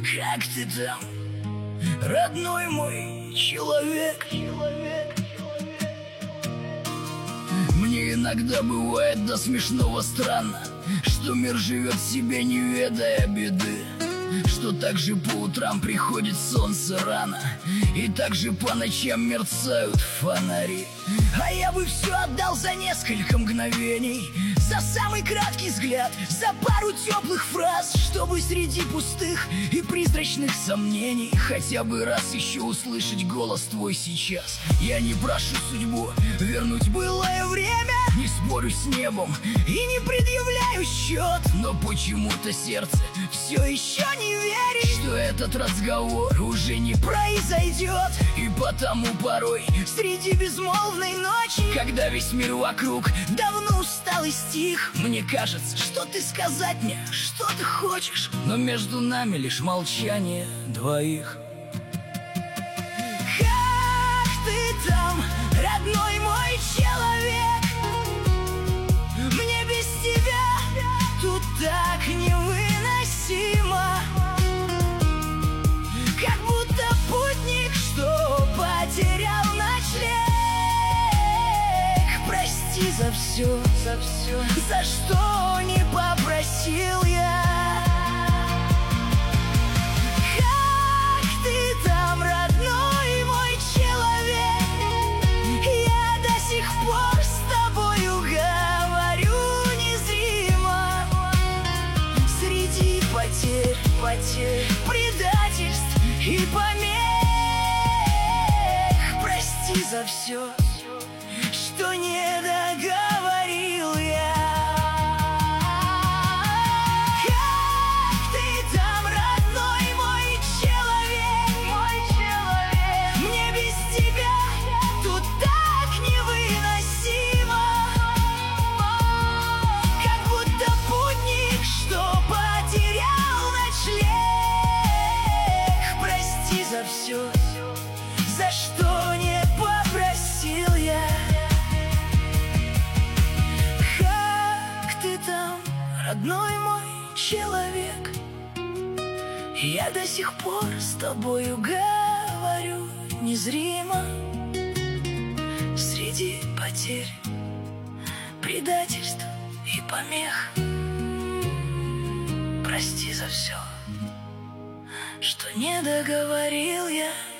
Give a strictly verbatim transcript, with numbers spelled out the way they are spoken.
Как ты там, родной мой человек? Мне иногда бывает до смешного странно, что мир живет себе, не ведая беды, что так же по утрам приходит солнце рано, и так же по ночам мерцают фонари. А я бы все отдал за несколько мгновений, за самый краткий взгляд, за пару теплых фраз, чтобы среди пустых и призрачных сомнений хотя бы раз еще услышать голос твой сейчас. Я не прошу судьбу вернуть былое время, не спорю с небом и не предъявляю счет, но почему-то сердце все еще не верит, что этот разговор уже не произойдет. И потому порой среди безмолвной ночи, когда весь мир вокруг давно устал и стих, мне кажется, что ты сказать мне, что ты хочешь, но между нами лишь молчание двоих. Как ты там, родной мой человек? Мне без тебя тут так невыносимо, как будто путник, что потерял ночлег. Прости за все, за все, за что не попросил я. Как ты там, родной мой человек? Я до сих пор с тобою говорю незримо, среди потерь, потерь, предательств и помех. Прости за все, что не договорил я. Как ты там, родной мой человек, мой человек? Мне без тебя тут так невыносимо, как будто путник, что потерял ночлег. Прости за все, за что не попросил я. Как ты там, родной мой человек? Я до сих пор с тобою говорю незримо, среди потерь, предательств и помех. Прости за все, что не договорил я.